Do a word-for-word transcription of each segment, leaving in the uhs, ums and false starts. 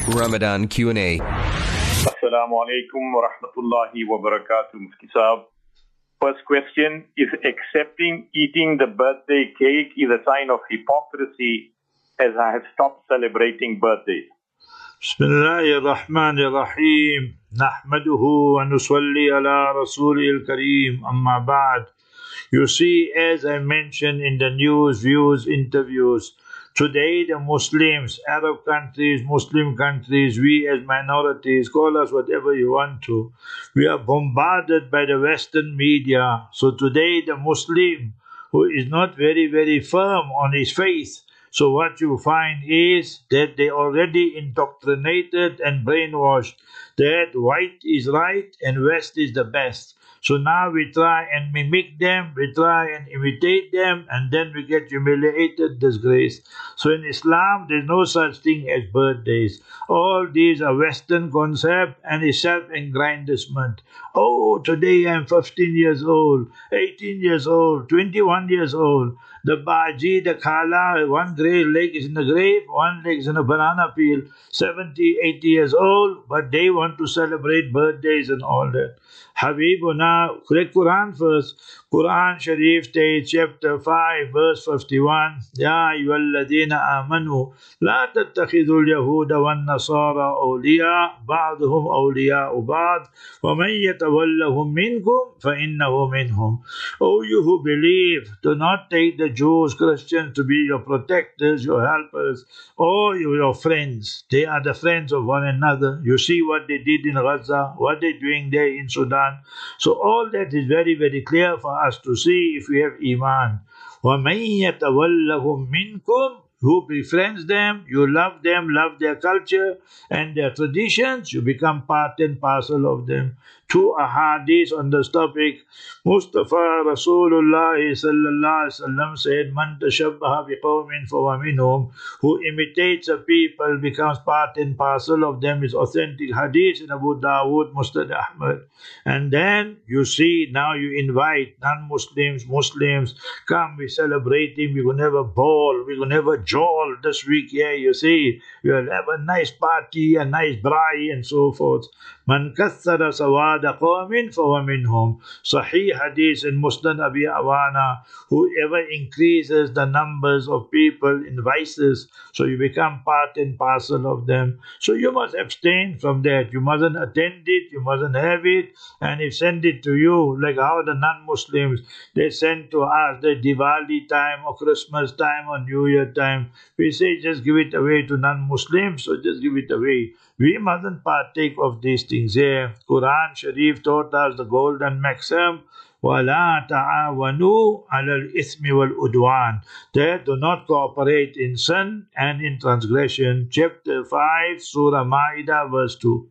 Ramadan Q and A. Assalamu alaikum wa rahmatullahi wa barakatuh, Mufti Saab. First question, is accepting eating the birthday cake is a sign of hypocrisy, as I have stopped celebrating birthdays? Bismillahir Rahmanir Rahim. Nahmaduhu wa nusalli ala Rasulil Kareem. Amma ba'd. You see, as I mentioned in the news, views, interviews, today the Muslims, Arab countries, Muslim countries, we as minorities, call us whatever you want to, we are bombarded by the Western media. So today the Muslim who is not very, very firm on his faith, so what you find is that they already indoctrinated and brainwashed that white is right and West is the best. So now we try and mimic them, we try and imitate them, and then we get humiliated, disgraced. So in Islam, there's no such thing as birthdays. All these are Western concepts and is self-aggrandizement. Oh, today I'm fifteen years old, eighteen years old, twenty-one years old. The Baji, the Khala, one grave leg is in the grave, one leg is in a banana peel, seventy, eighty years old, but they want to celebrate birthdays and all that. Habibuna, read Quran first. Quran Sharif states, chapter five, verse fifty-one, Ya ayyuhalladhina amanu, la tattakhidul yahuda wan nasara awliya, ba'duhum awliya'u ba'd, wa man yatawallahum minkum, fa innahu minhum. O you who believe, do not take the Jews, Christians to be your protectors, your helpers, or your friends. They are the friends of one another. You see what they did in Gaza, what they're doing there in Sudan. So all that is very, very clear for us to see if we have Iman. وَمَن يَتَوَلَّهُم مِّنكُمْ, who befriends them, you love them, love their culture and their traditions, you become part and parcel of them. Two ahadith on this topic. Mustafa Rasulullah sallallahu alaihi wasallam said, Man tashabbaha biqawmin fahuwa minhum, who imitates a people becomes part and parcel of them, is authentic hadith in Abu Dawood, Musnad Ahmad. And then you see, now you invite non-Muslims, Muslims, come, we're celebrating, we're going to have a ball, we're going to have a jol this week here, you see, we'll have a nice party, a nice braai and so forth. Man kathara sawada qawmin fahuwa minhum. Sahih hadith in Musnad Abi Awana, whoever increases the numbers of people in vices, so you become part and parcel of them. So you must abstain from that. You mustn't attend it, you mustn't have it, and if send it to you, like how the non-Muslims, they send to us the Diwali time or Christmas time or New Year time. We say just give it away to non-Muslims, so just give it away. We mustn't partake of these things here. Quran Sharif taught us the golden maxim, وَلَا تَعَاوَنُوا عَلَى الْإِثْمِ وَالْعُدْوَانِ, that do not cooperate in sin and in transgression. Chapter five, Surah Ma'idah, verse two.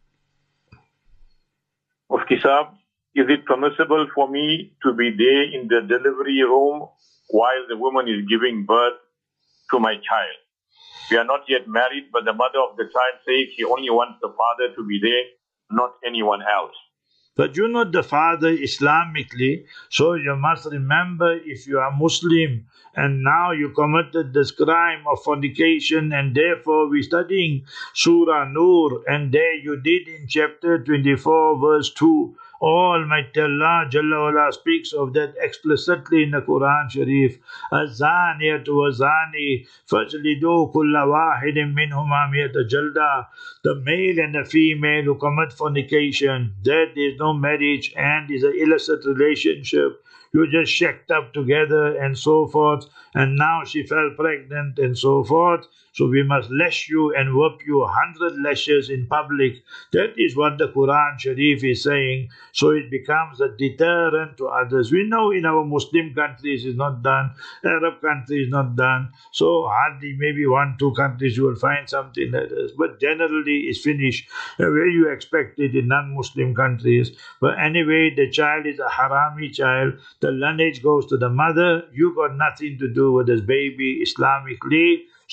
Mufti Saab, is it permissible for me to be there in the delivery room while the woman is giving birth to my child? We are not yet married, but the mother of the child says she only wants the father to be there, not anyone else. But you're not the father Islamically, so you must remember, if you are Muslim and now you committed this crime of fornication, and therefore we're studying Surah Nur, and there you did in chapter twenty-four, verse two. Almighty Allah Jalla wala speaks of that explicitly in the Quran Sharif. Az-zaniyatu wa-zani fajlidu kulla wahidin minhuma miyata jalda. The male and the female who commit fornication, that there is no marriage and is an illicit relationship. You just shacked up together and so forth, and now she fell pregnant and so forth. So we must lash you and whip you a hundred lashes in public. That is what the Quran Sharif is saying. So it becomes a deterrent to others. We know in our Muslim countries it's not done, Arab countries not done. So hardly maybe one, two countries you will find something like this. But generally it's finished where you expect it in non-Muslim countries. But anyway, the child is a harami child. The lineage goes to the mother. You got nothing to do with this baby Islamically.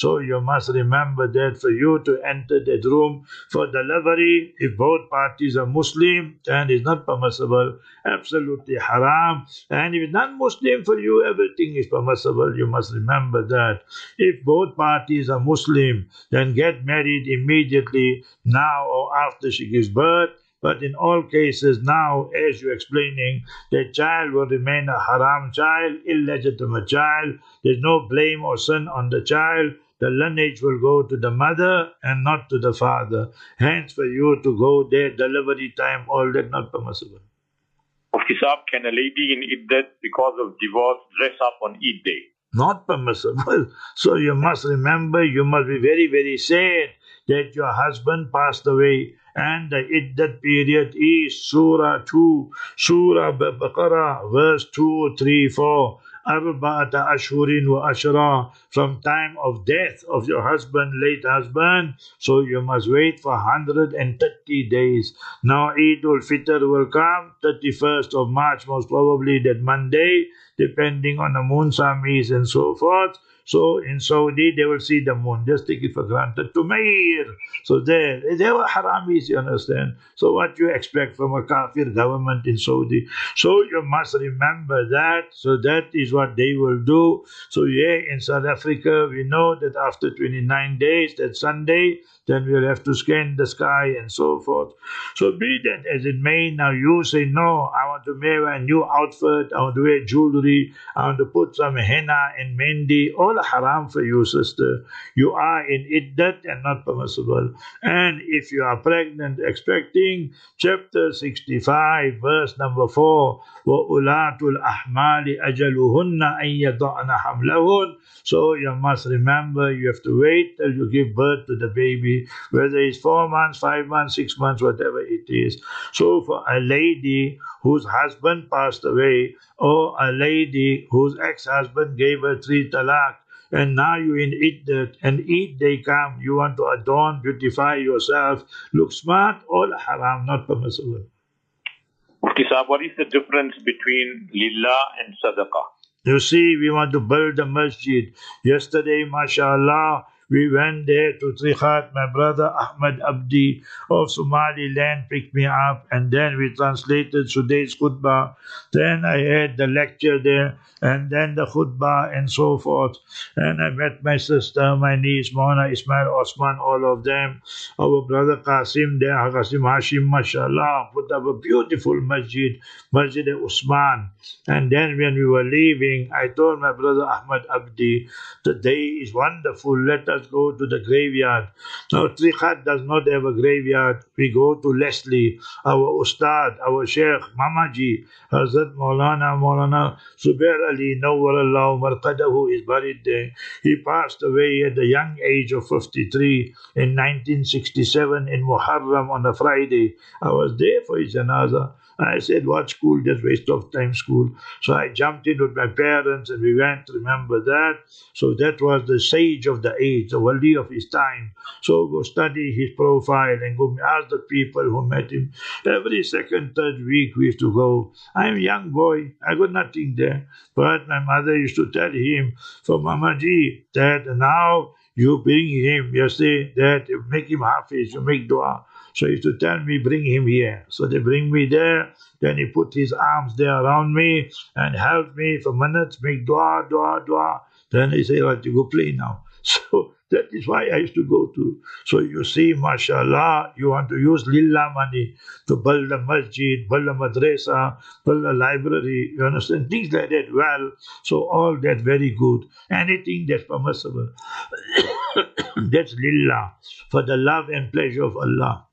So you must remember that for you to enter that room for delivery, if both parties are Muslim, then it's not permissible, absolutely haram. And if it's non-Muslim, for you everything is permissible. You must remember that. If both parties are Muslim, then get married immediately, now or after she gives birth. But in all cases now, as you're explaining, the child will remain a haram child, illegitimate child. There's no blame or sin on the child. The lineage will go to the mother and not to the father. Hence, for you to go there, delivery time, all that not permissible. Mufti Saab, can a lady in Iddat, because of divorce, dress up on Eid day? Not permissible. So you must remember, you must be very, very sad that your husband passed away. And the Iddat period is Surah two, Surah Baqarah, verse two, three, four. Arba'ata Ashhurin wa Ashra, from time of death of your husband, late husband. So you must wait for one hundred thirty days. Now Eid al-Fitr will come, thirty-first of March, most probably that Monday, depending on the moon samis and so forth. So in Saudi, they will see the moon. Just take it for granted. Tumair. So there, they were haramis, you understand. So what you expect from a kafir government in Saudi? So you must remember that. So that is what they will do. So yeah, in South Africa, we know that after twenty-nine days, that Sunday, then we'll have to scan the sky and so forth. So be that as it may, now you say, no, I want to wear a new outfit, I want to wear jewelry, I want to put some henna and mendi, all haram for you, sister. You are in iddat and not permissible. And if you are pregnant, expecting, chapter sixty-five, verse number four, وَأُولَاتُ الْأَحْمَالِ أَجَلُهُنَّ أَن يَضَعْنَ حَمْلَهُنَّ. So you must remember, you have to wait till you give birth to the baby, whether it's four months, five months, six months, whatever it is. So for a lady whose husband passed away, or a lady whose ex-husband gave her three talaq, and now you're in Iddat, and Eid day come, you want to adorn, beautify yourself, look smart, all haram, not permissible. Mufti Saab, what is the difference between lillah and sadaqah? You see, we want to build a masjid. Yesterday, mashallah, we went there to Trichat. My brother Ahmad Abdi of Somaliland picked me up, and then we translated today's khutbah. Then I had the lecture there, and then the khutbah and so forth. And I met my sister, my niece, Mona, Ismail, Osman, all of them. Our brother Qasim there, Qasim Hashim, mashallah, put up a beautiful masjid, Masjid Usman. And then when we were leaving, I told my brother Ahmad Abdi, the day is wonderful, let us go to the graveyard. Now, Trichat does not have a graveyard. We go to Leslie, our Ustad, our Sheikh, Mamaji, Hazrat Maulana, Maulana Zubair Ali, Nawwarallahu Marqadahu is buried there. He passed away at the young age of fifty-three in nineteen sixty-seven in Muharram on a Friday. I was there for his janazah. I said, what school? Just waste of time school. So I jumped in with my parents and we went, remember that. So that was the sage of the age, the wali of his time. So go study his profile and go ask the people who met him. Every second, third week we used to go. I'm a young boy. I got nothing there. But my mother used to tell him, for Mamaji, that now you bring him, you say that you make him hafiz, you make dua. So he used to tell me, bring him here. So they bring me there. Then he put his arms there around me and held me for minutes, make dua, dua, dua. Then he said, right, you go play now. So that is why I used to go to. So you see, mashallah, you want to use lillah money to build a masjid, build a madrasa, build a library, you understand? Things like that. Well, so all that very good. Anything that's permissible, that's lillah, for the love and pleasure of Allah.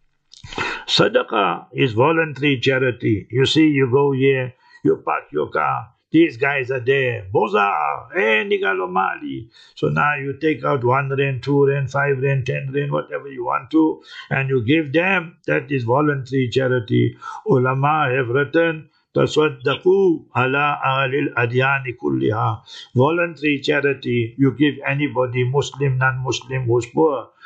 Sadaqah is voluntary charity. You see, you go here, you park your car, these guys are there. Boza, eh, nigalo mali. So now you take out one rand, two rand, five rand, ten rand, whatever you want to, and you give them. That is voluntary charity. Ulama have written, Tasaddaqu ala ahlil adyani kulliha. Voluntary charity, you give anybody, Muslim, non-Muslim, who's poor.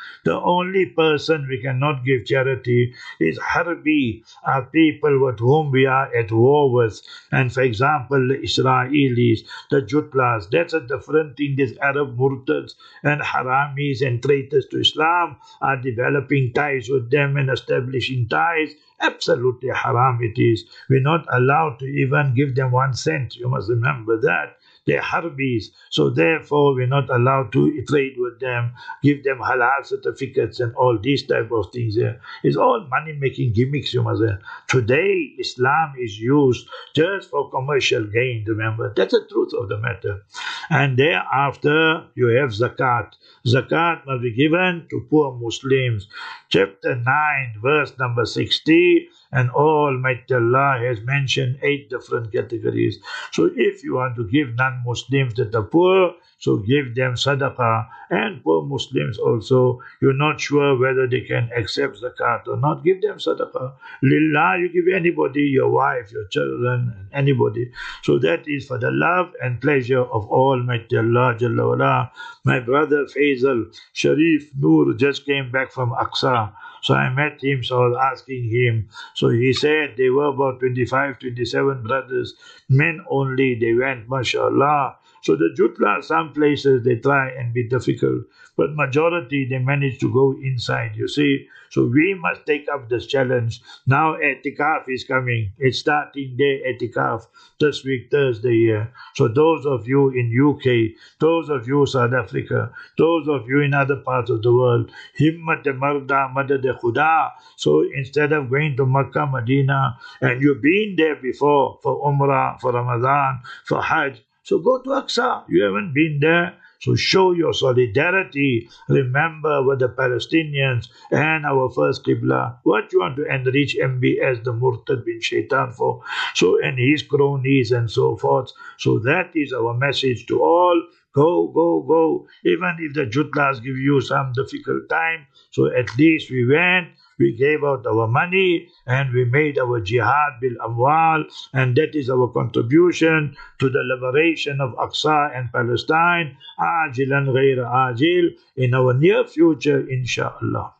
The only person we cannot give charity is Harbi, are people with whom we are at war with. And for example, the Israelis, the Jutlas, that's a different thing. These Arab murtads and haramis and traitors to Islam are developing ties with them and establishing ties. Absolutely haram it is. We're not allowed to even give them one cent. You must remember that. They're harbis, so therefore we're not allowed to trade with them, give them halal certificates and all these type of things. Yeah. It's all money-making gimmicks, you must say. Today, Islam is used just for commercial gain, remember. That's the truth of the matter. And thereafter, you have zakat. Zakat must be given to poor Muslims. Chapter nine, verse number sixty, and Almighty Allah has mentioned eight different categories. So if you want to give non-Muslims that are poor, so give them sadaqah. And poor Muslims also, you're not sure whether they can accept zakat or not, give them sadaqah. Lillah, you give anybody, your wife, your children, anybody. So that is for the love and pleasure of Almighty Allah Jalla wala. My brother Faisal Sharif Noor just came back from Aqsa. So I met him, so I was asking him. So he said they were about twenty-five, twenty-seven brothers, men only. They went, mashallah. So the Jutla, some places they try and be difficult, but majority they manage to go inside, you see. So we must take up this challenge. Now Etikaf is coming. It's starting day Etikaf this week, Thursday here. So those of you in U K, those of you South Africa, those of you in other parts of the world, Himmat Marda Madad Khuda. So instead of going to Makkah, Medina, and you've been there before for Umrah, for Ramadan, for Hajj, so go to Aqsa. You haven't been there. So show your solidarity. Remember with the Palestinians and our first Qibla. What you want to enrich M B S, the Murtad bin Shaitan for. So, and his cronies and so forth. So that is our message to all. Go, go, go. Even if the Jutlas give you some difficult time. So at least we went. We gave out our money and we made our jihad bil amwal, and that is our contribution to the liberation of Aqsa and Palestine, ajilan ghayra ajil, in our near future, inshallah.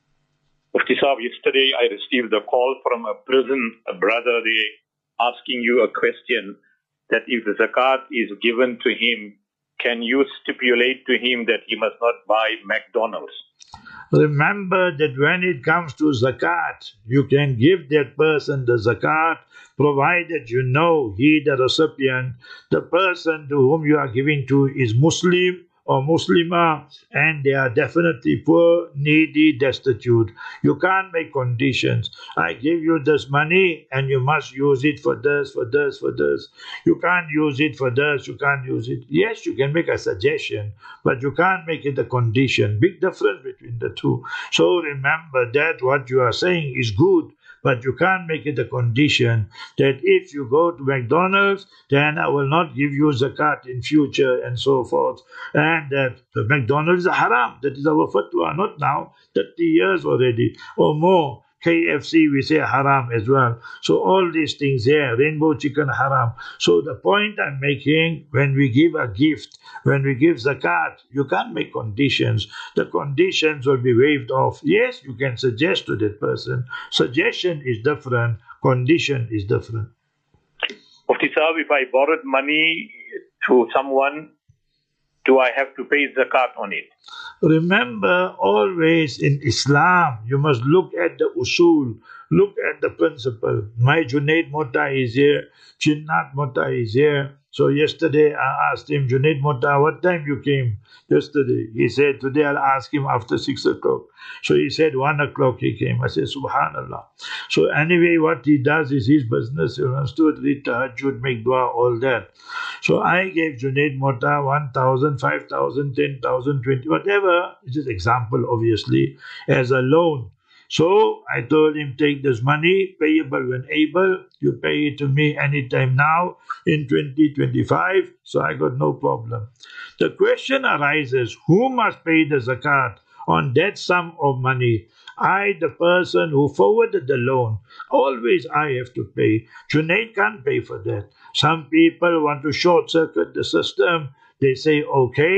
Mufti Sahib, yesterday I received a call from a prison, a brother there, asking you a question that if the zakat is given to him, can you stipulate to him that he must not buy McDonald's? Remember that when it comes to zakat, you can give that person the zakat, provided you know he, the recipient, the person to whom you are giving to is Muslim or Muslimah, and they are definitely poor, needy, destitute. You can't make conditions. I give you this money and you must use it for this, for this, for this. You can't use it for this, you can't use it. Yes, you can make a suggestion, but you can't make it a condition. Big difference between the two. So remember that what you are saying is good, but you can't make it a condition that if you go to McDonald's, then I will not give you zakat in future and so forth. And that the McDonald's is haram. That is our fatwa, not now, thirty years already or more. K F C, we say haram as well. So all these things here, rainbow chicken haram. So the point I'm making, when we give a gift, when we give zakat, you can't make conditions. The conditions will be waived off. Yes, you can suggest to that person. Suggestion is different. Condition is different. Mufti Sahib, if I borrowed money to someone, do I have to pay zakat on it? Remember, always in Islam, you must look at the usul, look at the principle. My Junaid Mota is here, Chinnat Mota is here. So yesterday I asked him, Junaid Mota, what time you came yesterday? He said, today I'll ask him after six o'clock. So he said, one o'clock he came. I said, Subhanallah. So anyway, what he does is his business. He wants to read tahajjud, make dua, all that. So I gave Junaid Mota one thousand, five thousand, ten thousand, twenty, whatever. It's just example, obviously, as a loan. So I told him, take this money, payable when able. You pay it to me anytime now in twenty twenty-five. So I got no problem. The question arises, who must pay the zakat on that sum of money? I, the person who forwarded the loan, always I have to pay. Junaid can't pay for that. Some people want to short circuit the system. They say, okay,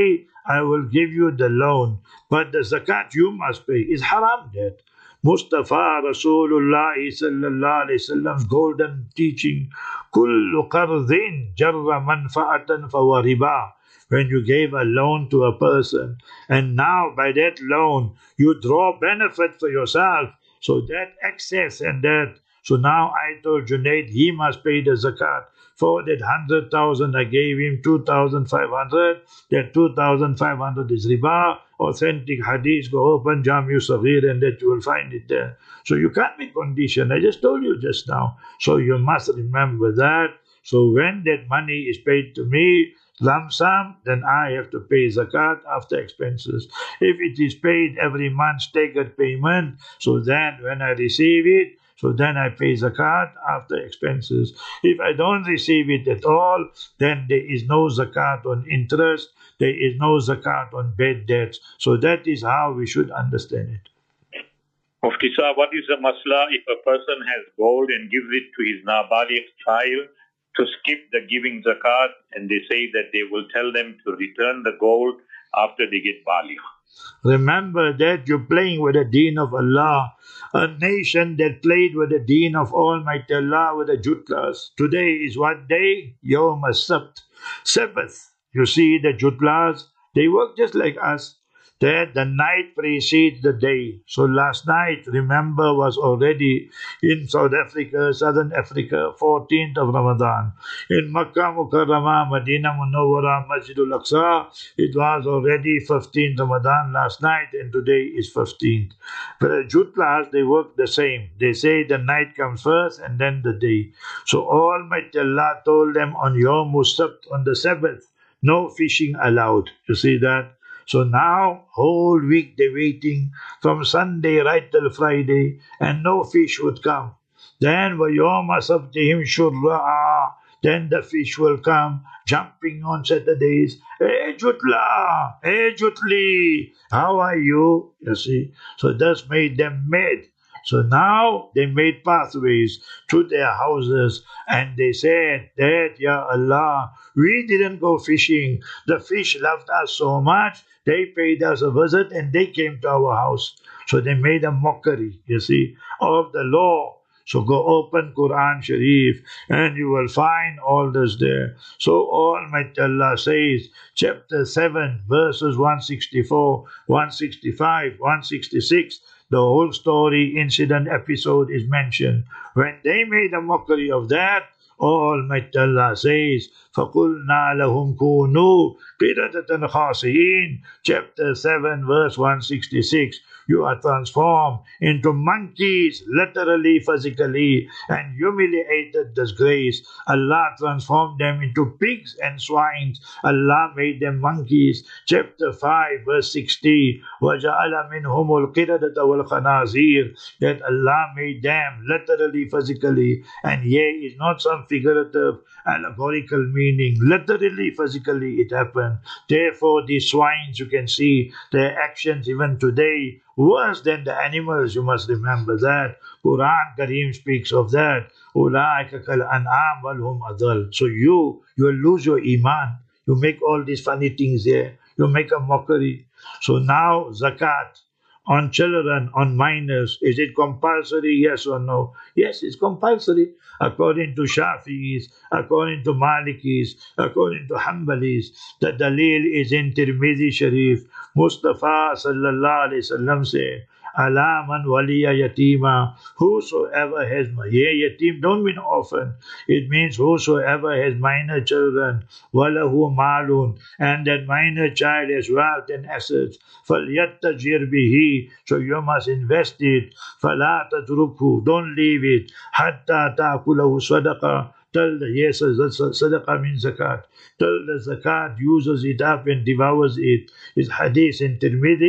I will give you the loan, but the zakat you must pay is haram debt. Mustafa Rasulullah sallallahu alayhi wasallam's golden teaching, kullu qardin jarra manfa'atan fawa riba. When you gave a loan to a person, and now by that loan you draw benefit for yourself, so that excess and that, so now I told Junaid he must pay the zakat. For that hundred thousand I gave him two thousand five hundred, that two thousand five hundred is riba. Authentic hadith, go open Jami Saghir and that you will find it there. So you can't be conditioned. I just told you just now. So you must remember that. So when that money is paid to me, lump sum, then I have to pay zakat after expenses. If it is paid every month, staggered payment, so then when I receive it, so then I pay zakat after expenses. If I don't receive it at all, then there is no zakat on interest, there is no zakat on bad debts. So that is how we should understand it. Mufti Sahib, what is the masla if a person has gold and gives it to his nabaligh child to skip the giving zakat, and they say that they will tell them to return the gold after they get baligh? Remember that you're playing with the deen of Allah. A nation that played with the deen of Almighty Allah with the jutlas. Today is what day? Yawm as-Sabt. Sabbath. You see the jutlas, they work just like us. That the night precedes the day. So last night, remember, was already in South Africa, Southern Africa, fourteenth of Ramadan. In Makkah Mukarramah, Medina Munawwara, Masjidul Aqsa, it was already fifteenth Ramadan last night, and today is fifteenth. But the Jutlas, they work the same. They say the night comes first and then the day. So Almighty Allah told them on Yawm as-Sabt, on the Sabbath, no fishing allowed. You see that? So now, whole week they're waiting from Sunday right till Friday, and no fish would come. Then, وَيَوْمَ سَبْتِهِمْ شُرَّعًا, then the fish will come, jumping on Saturdays. Hey, Jutla! Hey, Jutli! How are you? You see? So that's made them mad. So now they made pathways to their houses, and they said that, Ya Allah, we didn't go fishing. The fish loved us so much, they paid us a visit and they came to our house. So they made a mockery, you see, of the law. So go open Quran Sharif and you will find all this there. So Almighty Allah says, chapter seven, verses one sixty-four, one sixty-five, one sixty-six, the whole story, incident, episode is mentioned. When they made a mockery of that, Almighty Allah says, فَقُلْنَا لَهُمْ كُونُوا قِرَدَةً خَاسِئِينَ, chapter seven, verse one sixty-six. You are transformed into monkeys, literally, physically, and humiliated disgrace. Allah transformed them into pigs and swines. Allah made them monkeys. Chapter five, verse sixty. وَجَعَلَ مِنْهُمُ الْقِرَدَةَ وَالْخَنَازِيرَ, that Allah made them literally, physically, and here is not some figurative, allegorical meaning. Literally, physically, it happened. Therefore, these swines, you can see their actions even today, worse than the animals. You must remember that. Quran Kareem speaks of that. أُولَٰئِكَ كَالْأَنْعَامِ وَلْهُمْ أَضَلُّ. So you, you will lose your iman. You make all these funny things there. You make a mockery. So now, zakat on children, on minors, is it compulsory, yes or no? Yes, it's compulsory. According to Shafi'is, according to Malikis, according to Hanbalis, the dalil is in Tirmidhi Sharif. Mustafa sallallahu alayhi wasallam said, Ala man waliya yatima, whosoever has, yeah, yatim don't mean orphan, it means whosoever has minor children, walahu malun, and that minor child has wealth and assets, falyattajir bihi, so you must invest it, fala tatrukhu, don't leave it, hatta ta'kulahu sadaqa, till the, yes, sadaqah means zakat, till the zakat uses it up and devours it. Is hadith in Tirmidhi.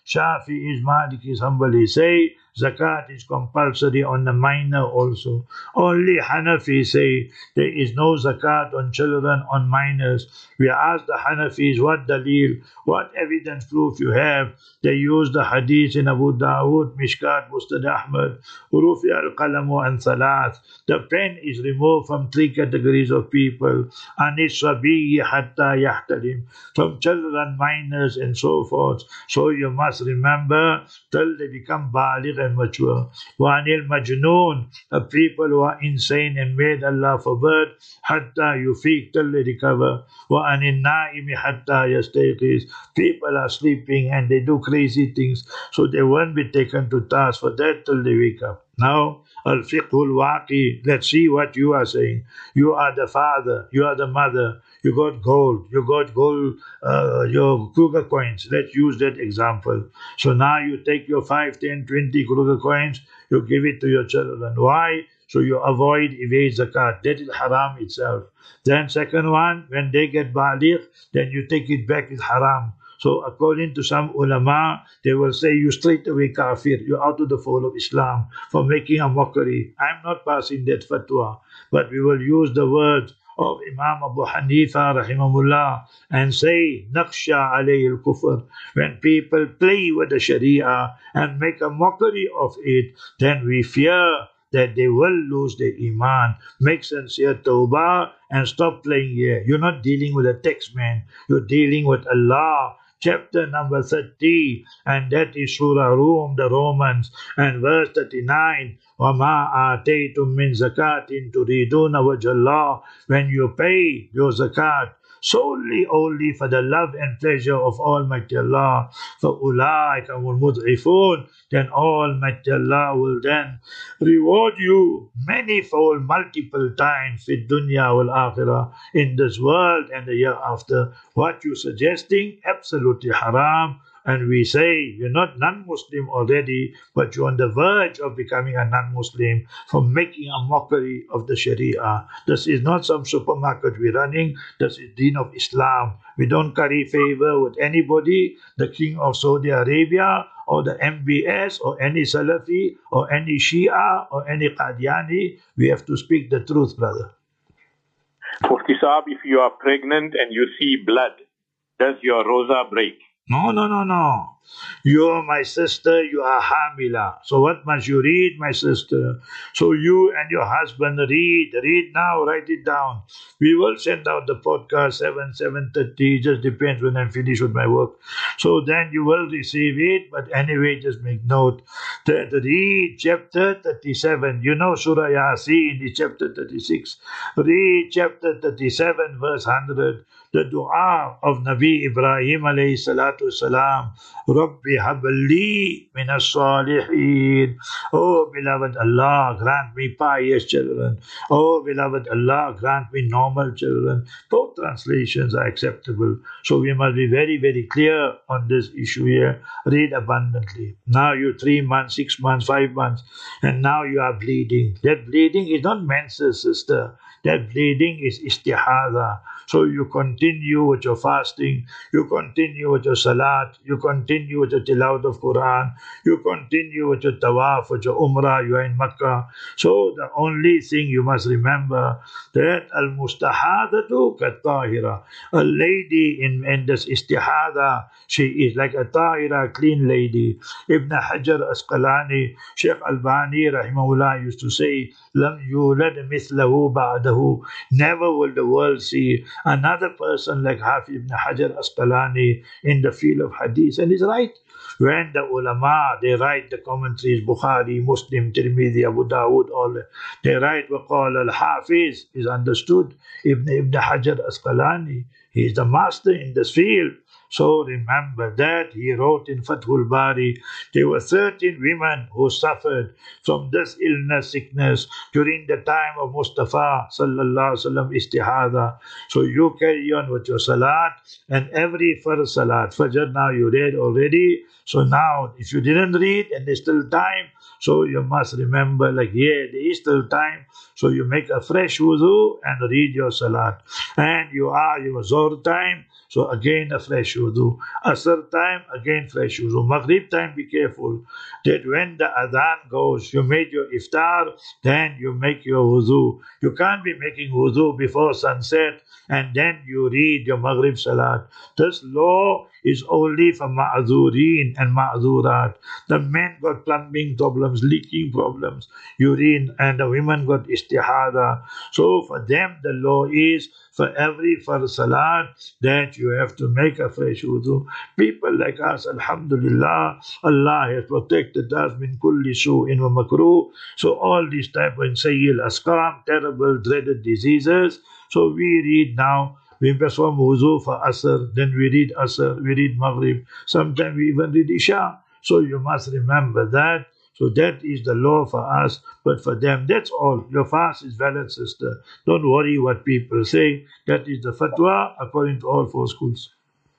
Shafi'is, Malikis, Hanbalis say zakat is compulsory on the minor also. Only Hanafi say there is no zakat on children, on minors. We ask the Hanafis, what dalil, what evidence proof you have? They use the hadith in Abu Dawood, Mishkat, Musnad Ahmad, Urufi al-Qalamu and Thalath. The pen is removed from three categories of people. Anis Rabiyyi hatta yahtalim, from children, minors and so forth. So you must remember till they become baligh and mature. Wa'anil majnoon, the people who are insane and made Allah forbid, hatta yufiq, till they recover. Wa'anil na'imi hatta yastayqiz, people are sleeping and they do crazy things, so they won't be taken to task for that till they wake up. Now, al-fiqhul waqi, let's see what you are saying. You are the father, you are the mother, you got gold, you got gold, uh, your Kruger coins. Let's use that example. So now you take your five, ten, twenty Kruger coins, you give it to your children. Why? So you avoid evade zakat. That is haram itself. Then second one, when they get baligh, then you take it back, it's haram. So according to some ulama, they will say you straight away kafir, you're out of the fold of Islam for making a mockery. I'm not passing that fatwa, but we will use the words of Imam Abu Hanifa rahimahullah and say naqsha alayhi al-kufr. When people play with the Sharia and make a mockery of it, then we fear that they will lose their iman. Make sincere tawbah and stop playing here. You're not dealing with a text, man. You're dealing with Allah. Chapter number thirty, and that is Surah Rum, the Romans, and verse thirty-nine. وَمَا آتَيْتُم مِّن زَكَاةٍ تُرِيدُونَ وَجْهَ اللَّهِ. When you pay your zakat solely only for the love and pleasure of Almighty Allah, فَأُولَٰئِكَ هُمُ الْمُضْعِفُونَ, then Almighty Allah will then reward you manifold, multiple times in dunya wal akhirah, in this world and the year after. What you suggesting? Absolutely haram. And we say you're not non-Muslim already, but you're on the verge of becoming a non-Muslim for making a mockery of the Sharia. This is not some supermarket we're running. This is Deen of Islam. We don't curry favor with anybody, the King of Saudi Arabia, or the M B S, or any Salafi, or any Shia, or any Qadiani. We have to speak the truth, brother. Mufti Saab, if you are pregnant and you see blood, does your roza break? No, no, no, no. You are my sister, you are Hamila. So what must you read, my sister? So you and your husband read, read now, write it down. We will send out the podcast seven, seven thirty, just depends when I'm finished with my work. So then you will receive it, but anyway, just make note that read chapter thirty-seven. You know Surah Yasin is chapter thirty-six. Read chapter thirty-seven, verse one hundred. The dua of Nabi Ibrahim alayhi salatu salam. Rabbi habli min as-salihin. Oh beloved Allah, grant me pious children. Oh beloved Allah, grant me normal children. Both translations are acceptable. So we must be very, very clear on this issue here. Read abundantly. Now you three months, six months, five months, and now you are bleeding. That bleeding is not menses, sister. That bleeding is istihada. So you continue with your fasting, you continue with your salat, you continue with your tilawat of Quran, you continue with your tawaf, with your umrah, you are in Makkah. So the only thing you must remember that al-mustahadatu kat-tahira. A lady in, in this istihada, she is like a tahira, clean lady. Ibn Hajar Asqalani, Sheikh Albani rahimahullah used to say, lam yulad mithlahu ba'dahu. Never will the world see another person like Hafiz ibn Hajar Asqalani in the field of hadith. And he's right. When the ulama, they write the commentaries, Bukhari, Muslim, Tirmidhi, Abu Dawood, all that, they write, وَقَالَ al-Hafiz, is understood. Ibn, ibn Hajar Asqalani, he is the master in this field. So remember that he wrote in Fathul Bari, there were thirteen women who suffered from this illness, sickness during the time of Mustafa sallallahu alaihi wasallam istihada. So you carry on with your salat, and every first salat, Fajr now you read already. So now if you didn't read and there's still time, so you must remember like, yeah, there is still time. So you make a fresh wudu and read your salat. And you are your Zohr time. so again a fresh wudu. Asr time, again fresh wudu. Maghrib time, be careful that when the adhan goes, you made your iftar, then you make your wudu. You can't be making wudu before sunset and then you read your Maghrib Salat. This law is only for ma'adhureen and ma'adhurat. The men got plumbing problems, leaking problems, urine, and the women got istihada. So for them the law is for every fard salat that you have to make a fresh wudu. People like us, alhamdulillah, Allah has protected us min kulli su'in wa makruh. So all these type of sayyil asqam, terrible dreaded diseases. So we read now, we perform wudu for Asr, then we read Asr, we read Maghrib, sometimes we even read Isha. So you must remember that. So that is the law for us, but for them, that's all. Your fast is valid, sister. Don't worry what people say. That is the fatwa according to all four schools.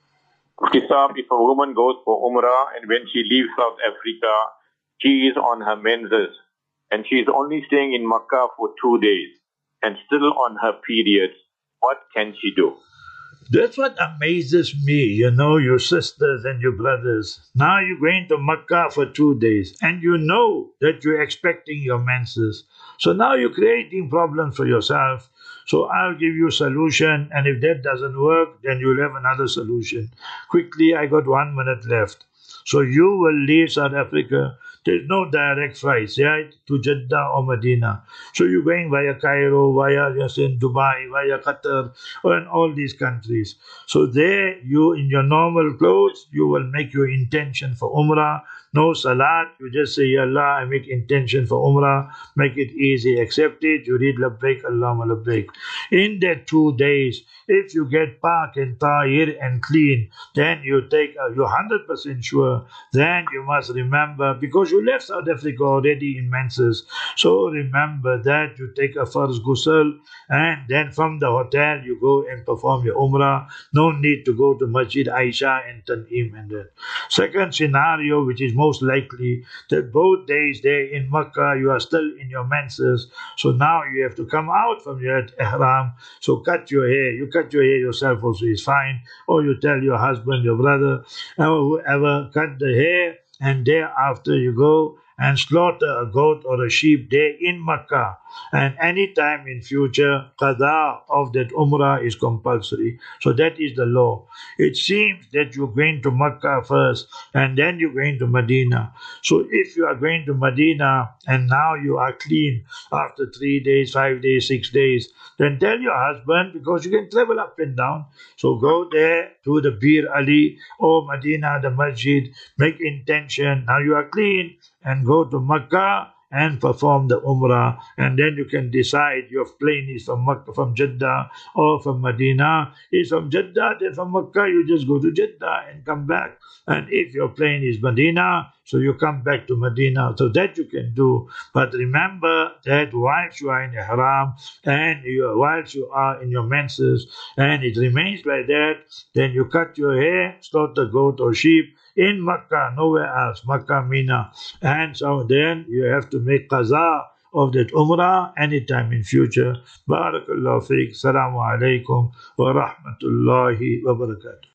Kisab, if a woman goes for Umrah and when she leaves South Africa, she is on her menses and she is only staying in Makkah for two days and still on her periods, what can she do? That's what amazes me, you know, your sisters and your brothers. Now you're going to Makkah for two days and you know that you're expecting your menses. So now you're creating problems for yourself. So I'll give you a solution, and if that doesn't work, then you'll have another solution. Quickly, I got one minute left. So you will leave South Africa. There's no direct flights, right, to Jeddah or Medina. So you're going via Cairo, via yes, in Dubai, via Qatar, or in all these countries. So there, you in your normal clothes, you will make your intention for Umrah. No salat, you just say, Ya Allah, I make intention for Umrah, make it easy, accept it, you read Labbaik, Allahumma Labbaik. In that two days, if you get pak and tahir and clean, then you take, uh, you're one hundred percent sure, then you must remember, because you left South Africa already in menses, so remember that you take a first ghusl, and then from the hotel you go and perform your Umrah. No need to go to Masjid Aisha and Tan'im and that. Second scenario, which is most likely, that both days there in Makkah you are still in your menses, so now you have to come out from your ihram, so cut your hair. You cut your hair yourself also is fine, or you tell your husband, your brother, or whoever, cut the hair, and thereafter you go and slaughter a goat or a sheep there in Makkah. And any time in future, qada of that Umrah is compulsory. So that is the law. It seems that you're going to Makkah first and then you're going to Medina. So if you are going to Medina and now you are clean after three days, five days, six days, then tell your husband, because you can travel up and down. So go there to the Bir Ali or Medina, the masjid, make intention. Now you are clean, and go to Makkah and perform the Umrah, and then you can decide your plane is from Makkah, from Jeddah or from Medina. If from Jeddah, then from Makkah you just go to Jeddah and come back. And if your plane is Medina, so you come back to Medina. So that you can do. But remember that whilst you are in Ihram and you, whilst you are in your menses and it remains like that, then you cut your hair, slaughter goat or sheep in Makkah, nowhere else, Makkah, Mina. And so then you have to make qaza of that Umrah anytime in future. Barakallahu feek. Assalamu alaikum wa rahmatullahi wa barakatuh.